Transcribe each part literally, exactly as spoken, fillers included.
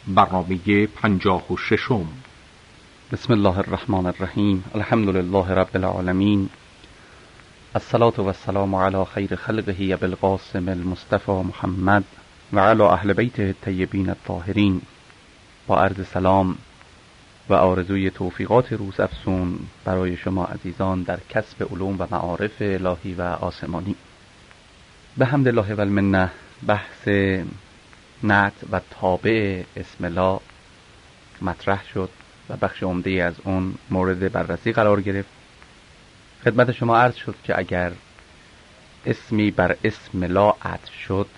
برنامه پنجاه و ششم. بسم الله الرحمن الرحیم. الحمد لله رب العالمین. الصلاة و السلام علی خیر خلقه ابی القاسم المصطفى محمد و علی اهل بیته الطیبین الطاهرین. با عرض سلام و آرزوی توفیقات روز افزون برای شما عزیزان در کسب علوم و معارف الهی و آسمانی. به حمد الله و المنه بحث نعت و تابع اسم الله مطرح شد و بخش عمده از اون مورد بررسی قرار گرفت. خدمت شما عرض شد که اگر اسمی بر اسم لا عطف شد،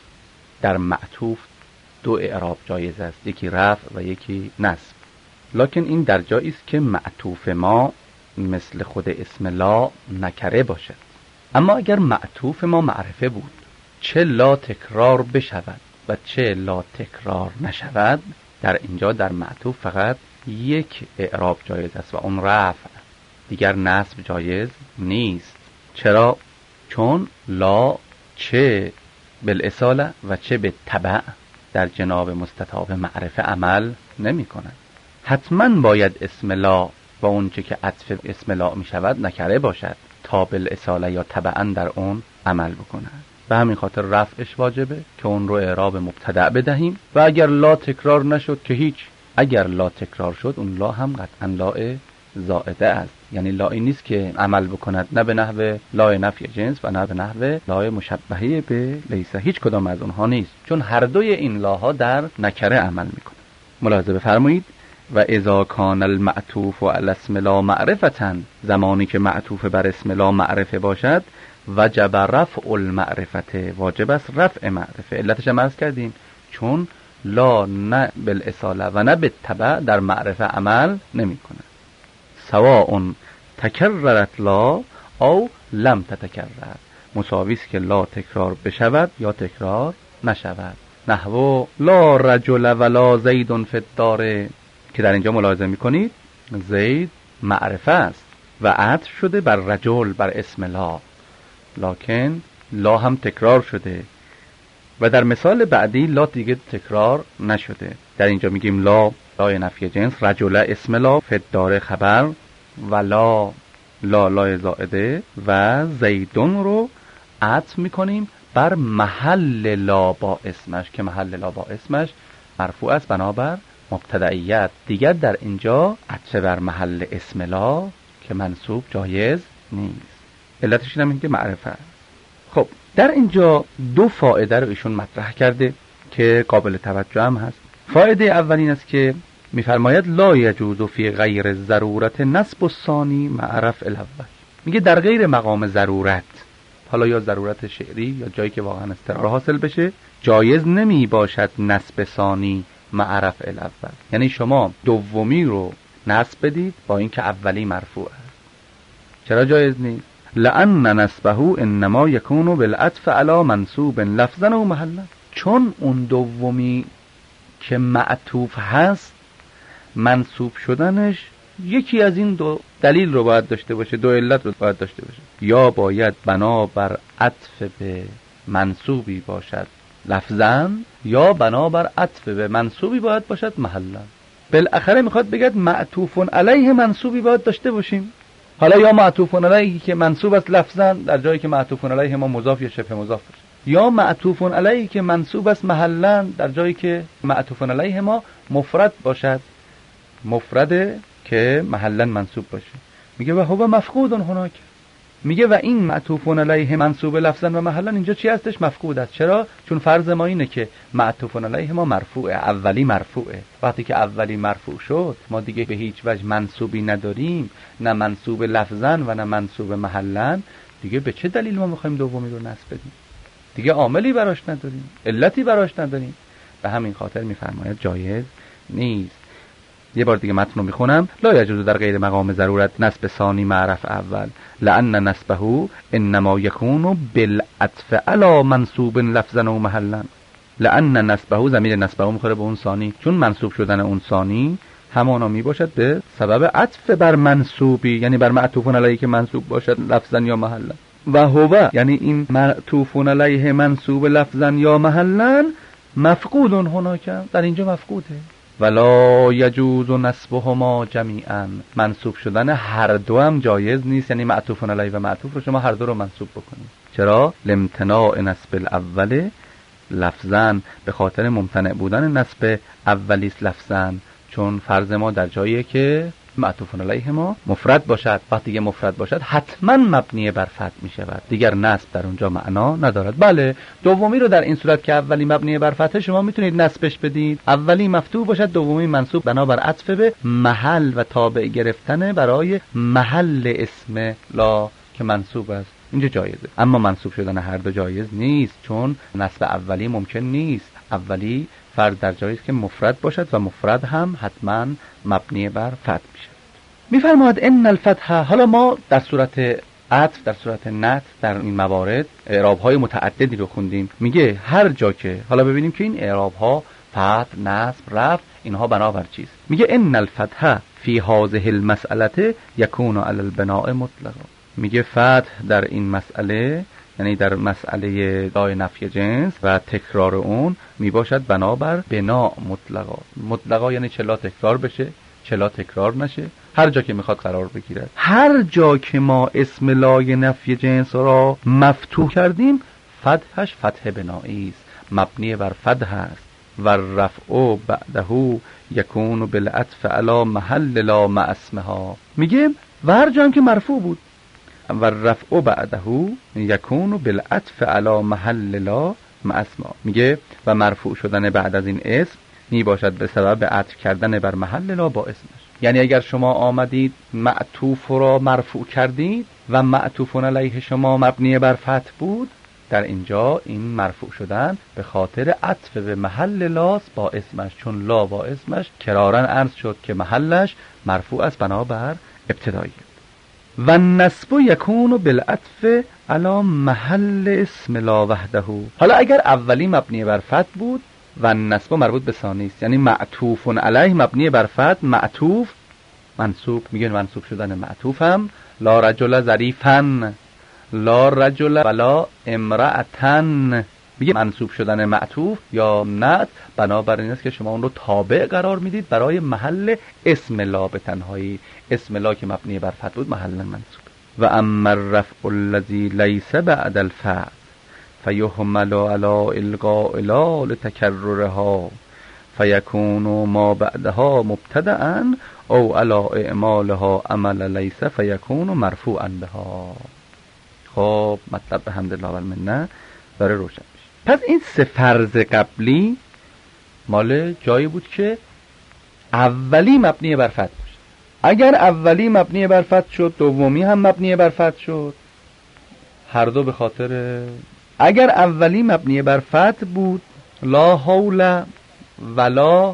در معطوف دو اعراب جایز است، یکی رفع و یکی نصب. لکن این در جایی است که معطوف ما مثل خود اسم لا نکره باشد. اما اگر معطوف ما معرفه بود، چه لا تکرار بشود و چه لا تکرار نشود، در اینجا در معطوف فقط یک اعراب جایز است و اون رفع، دیگر نصب جایز نیست. چرا؟ چون لا چه بالاصاله و چه به تبع در جناب مستطاب معرفه عمل نمی کند. حتما باید اسم لا و اون چه که عطف اسم لا می شود نکره باشد تا بالاصاله یا تبعا در اون عمل بکند. به همین خاطر رفعش واجبه که اون رو اعراب مبتدأ بدهیم و اگر لا تکرار نشد که هیچ. اگر لا تکرار شد اون لا هم قطعا لا زائده است، یعنی لایی نیست که عمل بکند، نه به نحو لای نفی جنس و نه به نحو لای مشبهه به لیسه، هیچ کدام از اونها نیست، چون هر دوی این لاها در نکره عمل میکنه. ملاحظه بفرمایید. و اذا کان المعطوف علی اسم لا معرفة، زمانی که معطوف بر اسم لا معرفه باشد، وجب رفع المعرفته، واجب است رفع معرفه. علتش هم عرض کردیم، چون لا نه بالاصاله و نه بالتبع در معرفه عمل نمی کند. سواء تکررت لا او لم تتکرر، مساوی است که لا تکرار بشود یا تکرار نشود. نحو لا رجل ولا زید فی الدار، که در اینجا ملاحظه میکنید زید معرفه است و عطف شده بر رجل، بر اسم لا، لکن لا هم تکرار شده و در مثال بعدی لا دیگه تکرار نشده. در اینجا میگیم لا لای نفی جنس، رجل اسم لا، فی الدار خبر و لا لا لای زائده و زیدون رو عطف میکنیم بر محل لا با اسمش، که محل لا با اسمش مرفوع است بنابر مبتدئیت. دیگر در اینجا عطف بر محل اسم لا که منصوب جایز نیست. علتش اینه که معرفه. خب در اینجا دو فائده رو ایشون مطرح کرده که قابل توجه هم هست. فائده اول این است که میفرماید لا یجوز فی غیر ضرورت نصب الثانی مع رفع الاول. میگه در غیر مقام ضرورت، حالا یا ضرورت شعری یا جایی که واقعا استقرار حاصل بشه، جایز نمی باشد نصب ثانی مع رفع الاول. یعنی شما دومی رو نصب بدید با اینکه اولی مرفوع است. چرا جایز نیست؟ لأن نصبه انما یکون بالعطف علی منصوب لفظا و محلا، چون اون دومی که معطوف هست منصوب شدنش یکی از این دو دلیل رو باید داشته باشه، دو علت رو باید داشته باشه. یا باید بنابر عطف به منصوبی باشد لفظا، یا بنابر عطف به منصوبی باید باشد محلا. بالاخره میخواد بگید معطوف علیه منصوبی باید داشته باشیم. حالا یا معطوف علیه که منصوب است لفظا در جایی که معطوف علیه ما مضاف یا شبه مضاف باشه، یا معطوف علیه که منصوب است محلا در جایی که معطوف علیه ما مفرد باشد، مفرده که محلا منصوب باشه. میگه و هو مفقود هناك، میگه و این معطوف علیه منصوب لفظا و محلا اینجا چی هستش؟ مفقود است. چرا؟ چون فرض ما اینه که معطوف علیه ما مرفوعه، اولی مرفوعه. وقتی که اولی مرفوع شد ما دیگه به هیچ وجه منصوبی نداریم، نه منصوب لفظا و نه منصوب محلا، دیگه به چه دلیل ما میخوایم دومی رو نصب بدیم؟ دیگه عاملی براش نداریم، علتی براش نداریم. به همین خاطر میفرماید جایز نیست. یه بار دیگه متن رو میخونم. لا یجوز در غیر مقام ضرورت نصب ثانی معرف اول، لأن نصبه انما یکون بالعطف علی منصوب لفظا و محلا. لأن نصبه، ضمیر نصبه میخوره به اون ثانی، چون منصوب شدن اون ثانی همانا میباشد به سبب عطف بر منصوبی، یعنی بر معطوف علیه که منصوب باشد لفظا یا محلا. و هو یعنی این معطوف علیه منصوب لفظا یا محلا مفقود هناک در اینجا مفقوده. ولا یجوز نسبهما جمیعا، منصوب شدن هر دو هم جایز نیست، یعنی معطوف علیه و معطوف رو شما هر دو رو منصوب بکنید. چرا؟ لامتناع نسب الاول لفظاً، به خاطر ممتنع بودن نسب اولی لفظاً، چون فرض ما در جاییه که معطوف علیه ما مفرد باشد. وقتی که مفرد باشد حتما مبنی بر فتح می شود، دیگر نصب در اونجا معنا ندارد. بله دومی رو در این صورت که اولی مبنی بر فتح شما میتونید نصبش بدید، اولی مفتوح باشد دومی منصوب بنابر عطف به محل و تابع گرفتن برای محل اسم لا که منصوب است، اینجا جایزه. اما منصوب شدن هر دو جایز نیست، چون نصب اولی ممکن نیست. اولی فرد در جایی که مفرد باشد و مفرد هم حتما مبنی بر فتح میشه. میفرماد ان الفتح. حالا ما در صورت عطف، در صورت نعت، در این موارد اعراب های متعددی رو خوندیم. میگه هر جا که، حالا ببینیم که این اعراب ها فتح، نصب، رفع، اینها بنابر چیست. میگه ان الفتح فی هذه المساله یکون علی البناء مطلقا. میگه فتح در این مسئله، یعنی در مسئله دای نفی جنس و تکرار اون، می باشد بنابر بنا مطلقا. مطلقا یعنی چلا تکرار بشه چلا تکرار نشه، هر جا که میخواد قرار بگیرد. هر جا که ما اسم لای نفی جنس را مفتوح کردیم فتحش فتح بنایی است، مبنی بر فتح است. و رفع بعده یکون بالعطف علی محل لا مع اسمها. میگه و هر جا که مرفوع بود و رفع بعده یکون بالعطف علی محل لا مع اسمها. میگه و مرفوع شدن بعد از این اسم می باشد به سبب عطف کردن بر محل لا با اسمش. یعنی اگر شما آمدید معطوف را مرفوع کردید و معطوف علیه شما مبنی بر فتح بود، در اینجا این مرفوع شدن به خاطر عطف به محل لاس با اسمش، چون لا با اسمش کرارن عرض شد که محلش مرفوع است بنابر ابتدایی. و نصب یکون بالعطف علی محل اسم لا وحده. حالا اگر اولی مبنی بر فتح بود و نصب مربوط به ثانی است، یعنی معطوف علیه مبنی بر فتح، معطوف منصوب. میگن منصوب شدن معطوف هم لا رجل ظریفا، لا رجل ولا امرأتن. میگه منصوب شدن معطوف یا نعت بنابر این است که شما اون رو تابع قرار میدید برای محل اسم لا به تنهایی. اسم لا که مبنی بر فتح بود محل منصوب. و اما الرفع الذی لیس بعد الفتح فیحمل علی الغاء لا لتکررها فیکون ما بعدها مبتدأ او علی اعمالها عمل لیس فیکون مرفوعا بها. خب مطلب به حمدالله و المنه داره روشن میشه. پس این سه فرض قبلی مال جایی بود که اولی مبنی بر فتح باشه. اگر اولی مبنی بر فتح شد دومی هم مبنی بر فتح شد، هر دو به خاطر. اگر اولی مبنی بر فتح بود لا حول ولا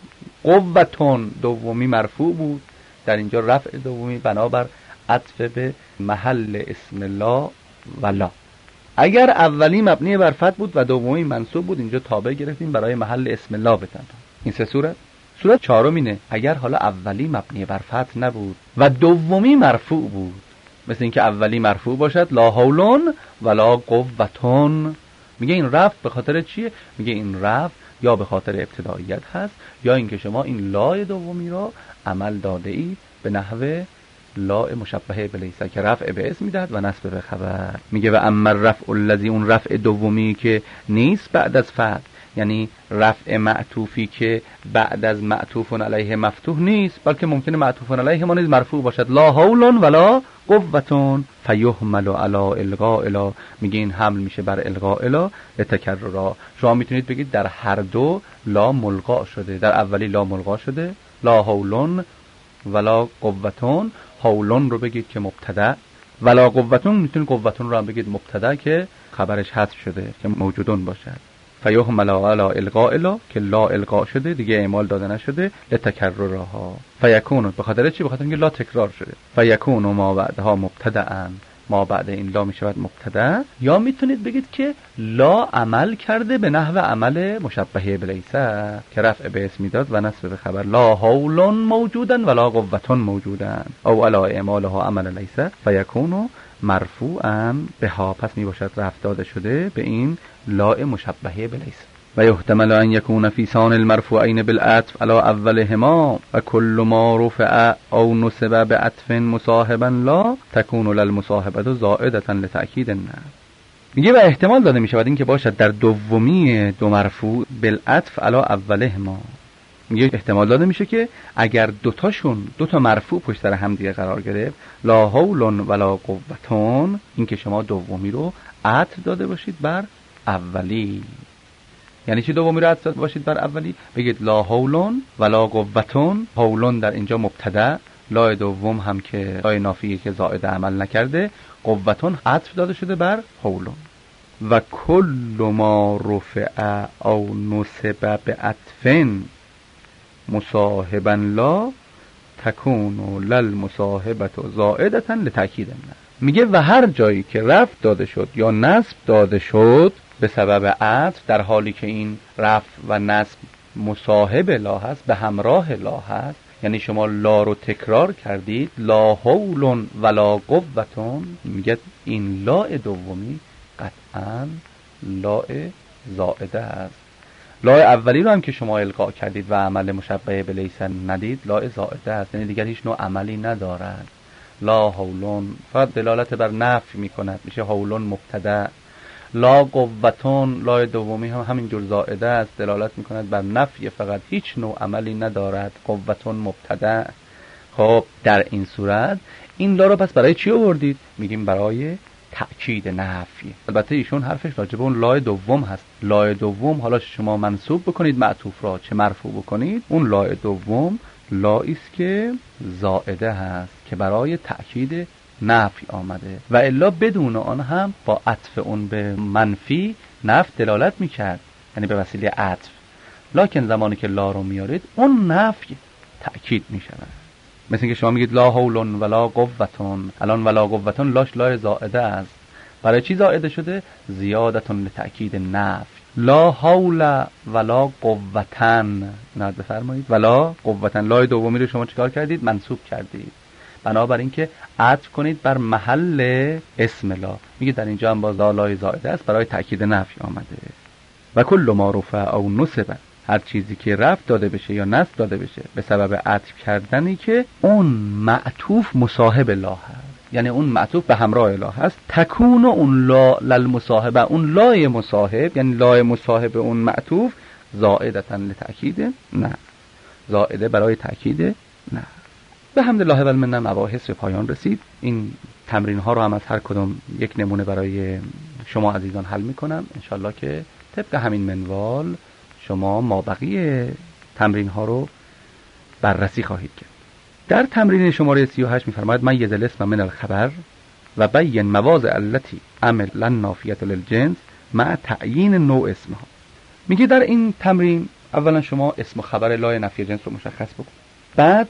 قوتون، دومی مرفوع بود، در اینجا رفع دومی بنابر عطف به محل اسم لا ولا. اگر اولی مبنی بر فتح بود و دومی منصوب بود، اینجا تابع گرفتیم برای محل اسم لا بتن. این سه صورت. صورت چهارم اینه اگر حالا اولی مبنی بر فتح نبود و دومی مرفوع بود، مثل اینکه اولی مرفوع باشد لا حولون ولا قوتون. میگه این رفع به خاطر چیه؟ میگه این رفع یا به خاطر ابتداییت هست یا اینکه شما این لای دومی را عمل داده ای به نحو لا مشبهه بلیسه که رفع به اسم میدهد و نصب به خبر. میگه و اما رفع الذی، اون رفع دومی که نیست بعد از فتح، یعنی رفع معطوفی که بعد از معطوف علیه مفتوح نیست، بلکه ممکنه معطوف علیه ما نیز مرفوع باشد لا حول ولا قوة فیحمل علی الغاء لا. میگه این حمل میشه بر الغاء لا لتکررا. شما میتونید بگید در هر دو لا ملغا شده. در اولی لا ملغا شده لا حول ولا قوة، حولون رو بگید که مبتدا، ولا قوتون میتونید قوتون رو هم بگید مبتدا که خبرش حذف شده که موجودون باشد. فیحمل علی الغاء لا که لا الغاء شده دیگه اعمال داده نشده لتکررها. فیکون به خاطر چی؟ به خاطر اینکه لا تکرار شده. فیکون ما بعدها مبتدأ، ما بعد این لا میشود مبتدا. یا میتونید بگید که لا عمل کرده به نحو عمل مشبهه بلیسه که رفع به اسم داد و نصب به خبر. لا حول موجودن ولا قوة موجودن او علی اعمالها عمل لیسه فیکون مرفوعا بها. پس می باشد رفع داده شده به این لا مشبهه بلیسه. و یحتمل ان یکون فی ثان المرفوعین بالعطف علی اولهما و کل ما رفع او نصب بعطف مصاحبا لا تکون للمصاحبه زائده لتأکید النفی. میگه و احتمال داده میشه بعد این که باشد در دومی دو مرفوع بالعطف علی اولهما. میگه احتمال داده میشه که اگر دوتاشون دوتا مرفوع پشت سر هم دیگه قرار گرفت، لا حول ولا قوتون، این که شما دومی رو عطف داده باشید بر اولی. یعنی چی دومی رو عطف داده باشید بر اولی؟ بگید لا حول ولا قوتون، حولون در اینجا مبتدا، لا دوم هم که لای نافیه که زائد عمل نکرده، قوتون عطف داده شده بر حولون. و کل ما رفع او نصب بعطف مصاحبا لا تکون للمصاحبه زائده لتأکید النفی. میگه و هر جایی که رفع داده شد یا نصب داده شد به سبب عطف، در حالی که این رفع و نصب مصاحب لا هست، به همراه لا هست، یعنی شما لا رو تکرار کردید، لا حول ولا قوتون، میگه این لا دومی قطعا لا زائده است. لا اولی رو هم که شما القا کردید و عمل مشبه به لیس ندید، لا زائده است، یعنی دیگر هیچ نوع عملی ندارد. لا حولون فقط دلالت بر نفی میکند، میشه حولون مبتدا. لا قوتون، لا دومی هم همینجور زائده است، دلالت میکند بر نفی، فقط هیچ نوع عملی ندارد. قوتون مبتدا. خب در این صورت این لا رو پس برای چی آوردید؟ میگیم برای تأکید نفی. البته ایشون حرفش راجب اون لا دوم هست. لا دوم حالا شما منصوب بکنید معطوف را، چه مرفوع بکنید، اون لا دوم لایی است که زائده هست که برای تأکید نفی آمده و الا بدون آن هم با عطف اون به منفی نفی دلالت میکرد، یعنی به وسیله عطف. لکن زمانی که لا رو میارید اون نفی تأکید میشود. مثل که شما میگید لا حول ولا قوتون، الان ولا قوتون لاش لا زائده است. برای چی زائده شده؟ زیادتون لتأکید نفی. لا حول ولا قوتن، نه بفرمایید ولا قوتن، لا دومی رو شما چیکار کردید؟ منصوب کردید. بنابراین که عطف کنید بر محل اسم لا. میگه در اینجا هم باز لا زائده است، برای تأکید نفی آمده. و کل ما رفع او نصب، هر چیزی که رفع داده بشه یا نصب داده بشه به سبب عطف کردنی که اون معطوف مصاحب لا هست، یعنی اون معطوف به همراه لا هست، تکون اون لا للمصاحبه، اون لای مصاحب یعنی لای مصاحب اون معطوف زائدتا لتأکید نه، زائده برای تأکید نه. به حمدالله و المنه مباحث به پایان رسید. این تمرین ها رو هم از هر کدوم یک نمونه برای شما عزیزان حل میکنم. انشالله که طبق همین منوال شما مابقی تمرین ها رو بررسی خواهید کرد. در تمرین شماره سی و هشت میفرماید میز الاسم من الخبر و بین مواضع التي عمل للنافیة للجنس مع تعیین نوع اسمها. میگه در این تمرین اولا شما اسم و خبر لای نفی جنس رو مشخص بکن، بعد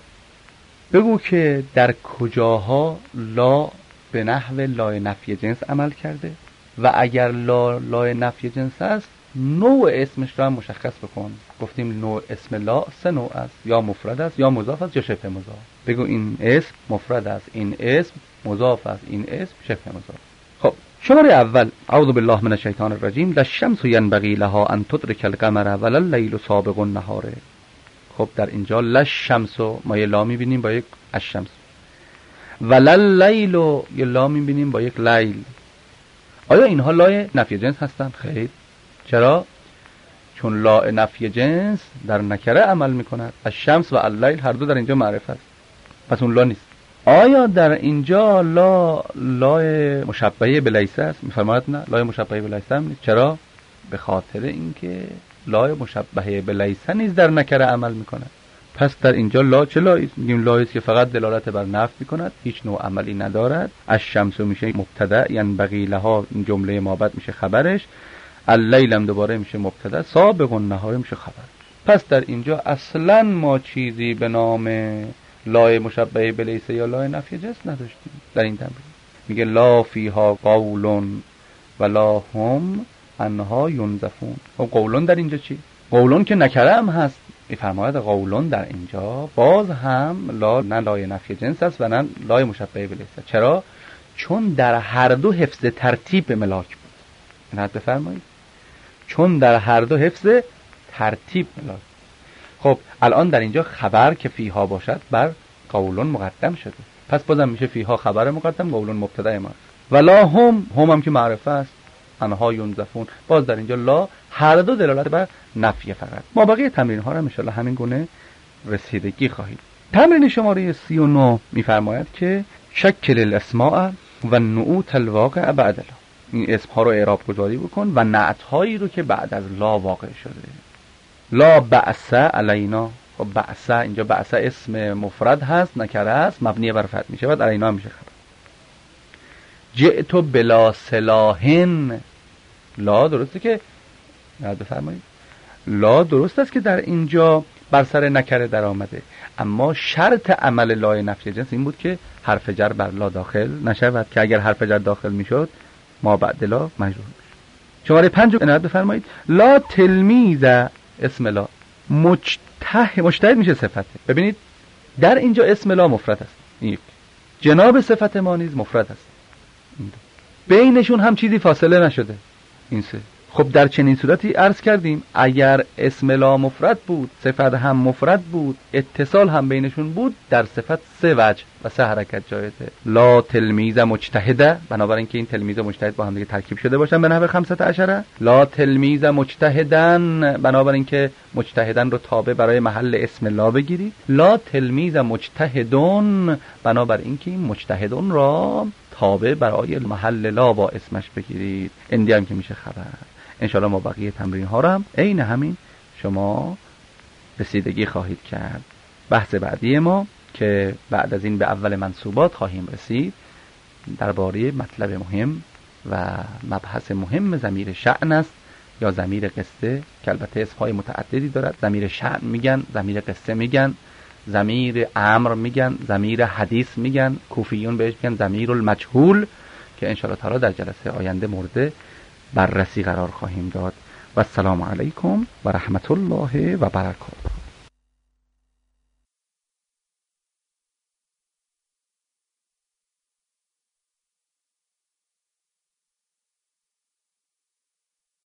بگو که در کجاها لا به نحو لای نفی جنس عمل کرده و اگر لا لای نفی جنس است نوع اسمش را مشخص بکن. گفتیم نوع اسم لا سه نوع است، یا مفرد است یا مضاف است یا شبه مضاف. بگو این اسم مفرد است، این اسم مضاف است، این اسم شبه مضاف. خب شماره اول اعوذ بالله من الشیطان الرجیم للشمس ینبغی لها ان تدرک القمر ولا اللیل سابق النهار. خب در اینجا للشمس ما یه لا میبینیم با یک الشمس، ولا اللیل یه لا میبینیم با یک لیل. آیا اینها لای نفی جنس هستند؟ خیر. چرا؟ چون لا نفی جنس در نکره عمل میکند. الشمس و اللیل هر دو در اینجا معرفت است، پس اون لا نیست. آیا در اینجا لا لای مشبهه به لیس است؟ میفرماید نه، لای مشبهه به لیس هم نیست. چرا؟ به خاطر اینکه لای مشبهه به لیس نیز در نکره عمل میکند. پس در اینجا لا چه لایی؟ میگیم لایی است که فقط دلالت بر نفی میکند، هیچ نوع عملی ندارد. الشمس میشه مبتدا، یعنی بقی لها این جمله ما بعد میشه خبرش، اللیل هم دوباره میشه مبتدا، سابق النهار میشه خبر. پس در اینجا اصلا ما چیزی به نام لای مشبهه به لیس یا لای نفی جنس نداشتیم. در این تمرین میگه لا فیها قول ولا هم انها ینزفون. خب قولون در اینجا چی؟ قولون که نکره هم هست. میفرماید قولون در اینجا باز هم لا نه لای نفی جنس است و نه لای مشبهه به لیس. چرا؟ چون در هر دو حفظ ترتیب به ملاک بود. اینت بفرمایید. چون در هر دو حفظ ترتیب لازم. خب الان در اینجا خبر که فیها باشد بر قولون مقدم شده، پس بازم میشه فیها خبر مقدم، قولون مبتدا ما. ولا هم، هم هم که معرفه است، انها ینزفون، باز در اینجا لا هر دو دلالت بر نفی فقط. ما بقیه تمرین ها رو ان شاء الله همین گونه رسیدگی خواهید. تمرین شماره سی و نه میفرماید که شکل الاسماء و نعوت الواقع بعد لا، این اسم ها رو اعراب گذاری بکن و نعت هایی رو که بعد از لا واقع شده. لا بأس علینا، خب بأس اینجا بأس اسم مفرد هست، نکره است، مبنی بر فتح میشه، بعد علینا میشه خبر. جئت بلا سلاحن، لا درسته که یاد بفرمایید لا درست است که در اینجا بر سر نکره در آمده، اما شرط عمل لای نفی جنس این بود که حرف جر بر لا داخل نشود، که اگر حرف جر داخل میشد ما بعد لا مجرور میشد. شماره پنج رو عنایت بفرمایید. لا تلمیذ، اسم لا مجتهد، مجتهد میشه صفته. ببینید در اینجا اسم لا مفرد است، این جناب صفت ما نیز مفرد است، بینشون هم چیزی فاصله نشده این سه. خب در چنین صورتی عرض کردیم اگر اسم لا مفرد بود، صفت هم مفرد بود، اتصال هم بینشون بود، در صفت سه وجه و سه حرکت جایزه. لا تلمیذ مجتهده، بنابراین که این تلمیذ و مجتهد با هم دیگه ترکیب شده باشن به نحو خمسة عشر. لا تلمیذ مجتهدن، بنابراین که مجتهدن رو تابع برای محل اسم لا بگیرید. لا تلمیذ مجتهدون، بنابراین که این مجتهدون را تابع برای محل لا با اسمش بگیرید. اندی هم که میشه خبر. انشاءالله ما بقیه تمرین ها رو هم عین همین شما رسیدگی خواهید کرد. بحث بعدی ما که بعد از این به اول منصوبات خواهیم رسید درباره مطلب مهم و مبحث مهم ضمیر شأن است یا ضمیر قصه، که البته اسمهای متعددی دارد. ضمیر شأن میگن، ضمیر قصه میگن، ضمیر امر میگن، ضمیر حدیث میگن، کوفیون بهش میگن ضمیر المجهول، که انشاءالله تعالی در جلسه آینده مورد بررسی قرار خواهیم داد. و السلام علیکم و رحمت الله و برکاته.